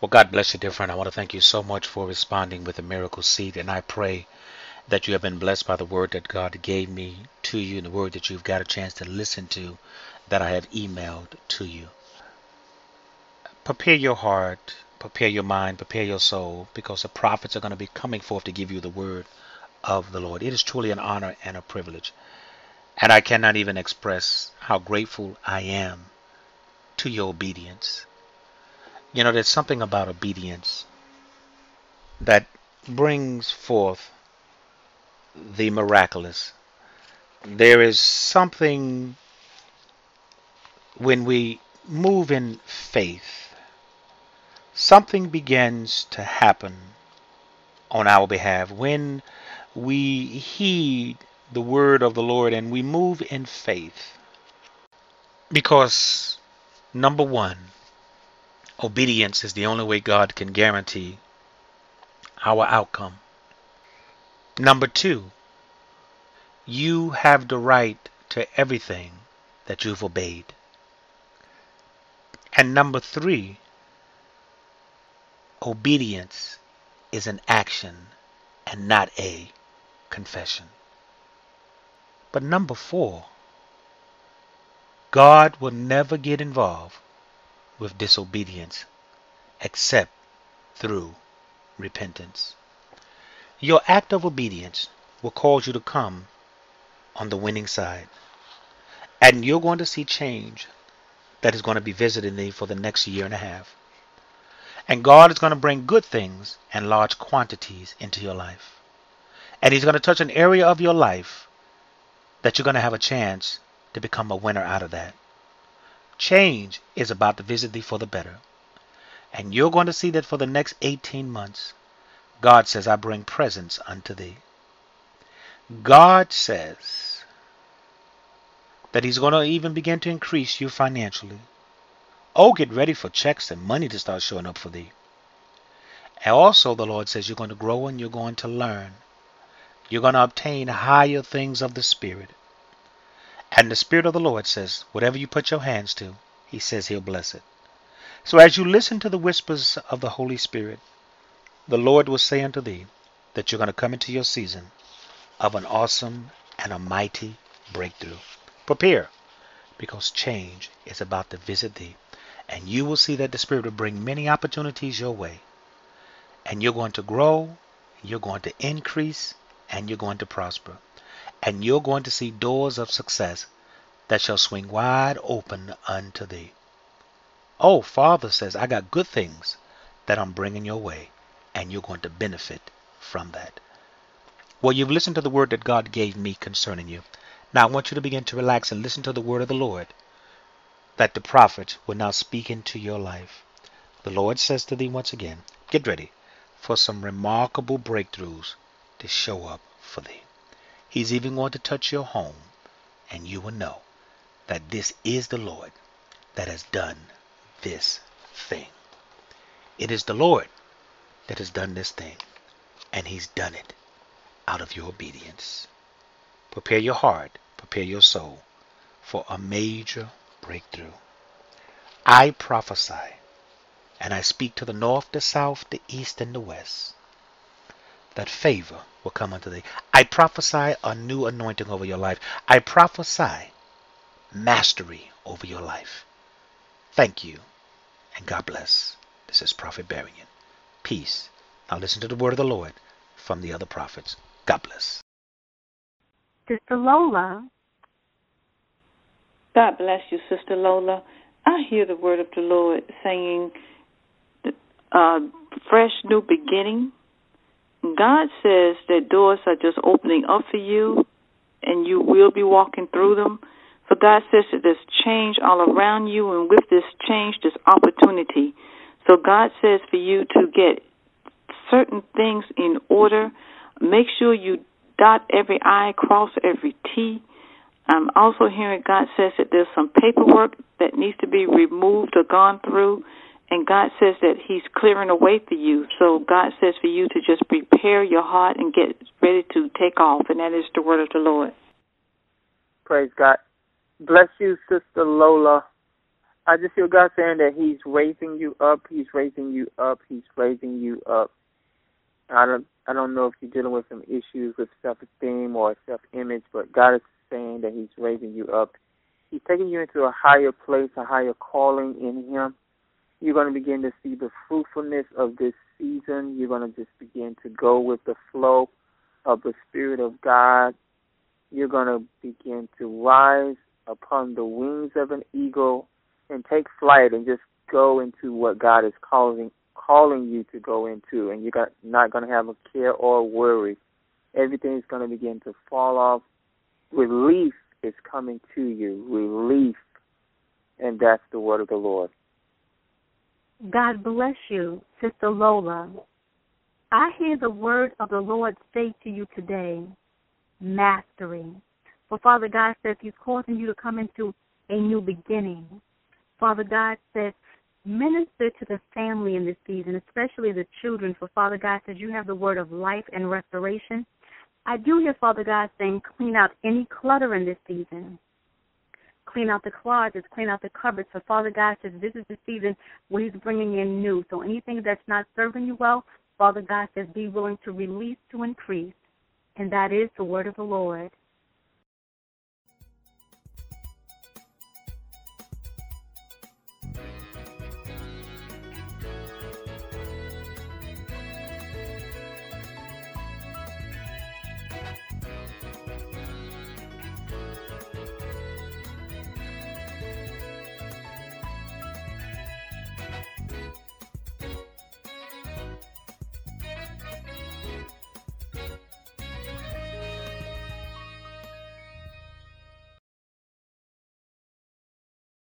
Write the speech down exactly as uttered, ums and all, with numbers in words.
Well, God bless you, dear friend. I want to thank you so much for responding with a miracle seed. And I pray that you have been blessed by the word that God gave me to you and the word that you've got a chance to listen to that I have emailed to you. Prepare your heart, prepare your mind, prepare your soul, because the prophets are going to be coming forth to give you the word of the Lord. It is truly an honor and a privilege. And I cannot even express how grateful I am to your obedience. You know, there's something about obedience that brings forth the miraculous. There is something when we move in faith, something begins to happen on our behalf. When we heed the word of the Lord and we move in faith, because number one, obedience is the only way God can guarantee our outcome. Number two, you have the right to everything that you've obeyed. And number three, obedience is an action and not a confession. But number four, God will never get involved with disobedience except through repentance. Your act of obedience will cause you to come on the winning side. And you're going to see change that is going to be visiting thee for the next year and a half. And God is going to bring good things and large quantities into your life. And He's going to touch an area of your life that you're going to have a chance to become a winner out of that. Change is about to visit thee for the better. And you're going to see that for the next eighteen months, God says, I bring presents unto thee. God says that He's going to even begin to increase you financially. Oh, get ready for checks and money to start showing up for thee. And also the Lord says you're going to grow and you're going to learn. You're going to obtain higher things of the Spirit. And the Spirit of the Lord says, whatever you put your hands to, He says He'll bless it. So as you listen to the whispers of the Holy Spirit, the Lord will say unto thee that you're going to come into your season of an awesome and a mighty breakthrough. Prepare, because change is about to visit thee. And you will see that the Spirit will bring many opportunities your way. And you're going to grow, you're going to increase, and you're going to prosper. And you're going to see doors of success that shall swing wide open unto thee. Oh, Father says, I got good things that I'm bringing your way, and you're going to benefit from that. Well, you've listened to the word that God gave me concerning you. Now I want you to begin to relax and listen to the word of the Lord that the prophet will now speak into your life. The Lord says to thee once again, get ready for some remarkable breakthroughs to show up for thee. He's even going to touch your home, and you will know that this is the Lord that has done this thing. It is the Lord that has done this thing, and He's done it out of your obedience. Prepare your heart, prepare your soul for a major breakthrough. I prophesy, and I speak to the north, the south, the east, and the west, that favor will come unto thee. I prophesy a new anointing over your life. I prophesy mastery over your life. Thank you, and God bless. This is Prophet Barian. Peace. Now listen to the word of the Lord from the other prophets. God bless. Sister Lola. God bless you, Sister Lola. I hear the word of the Lord saying, uh, fresh new beginning. God says that doors are just opening up for you, and you will be walking through them. So God says that there's change all around you, and with this change, there's opportunity. So God says for you to get certain things in order. Make sure you dot every I, cross every T. I'm also hearing God says that there's some paperwork that needs to be removed or gone through, and God says that He's clearing a way for you. So God says for you to just prepare your heart and get ready to take off, and that is the word of the Lord. Praise God. Bless you, Sister Lola. I just feel God saying that He's raising you up. He's raising you up. He's raising you up. I don't, I don't know if you're dealing with some issues with self-esteem or self-image, but God is saying that He's raising you up. He's taking you into a higher place, a higher calling in Him. You're going to begin to see the fruitfulness of this season. You're going to just begin to go with the flow of the Spirit of God. You're going to begin to rise upon the wings of an eagle and take flight and just go into what God is calling calling you to go into. And you're not going to have a care or worry. Everything is going to begin to fall off. Relief is coming to you. Relief. And that's the word of the Lord. God bless you, Sister Lola. I hear the word of the Lord say to you today, mastery. For Father God says He's causing you to come into a new beginning. Father God says, minister to the family in this season, especially the children. For Father God says you have the word of life and restoration. I do hear Father God saying, clean out any clutter in this season. Clean out the closets, clean out the cupboards. So Father God says this is the season where He's bringing in new. So anything that's not serving you well, Father God says be willing to release to increase. And that is the word of the Lord.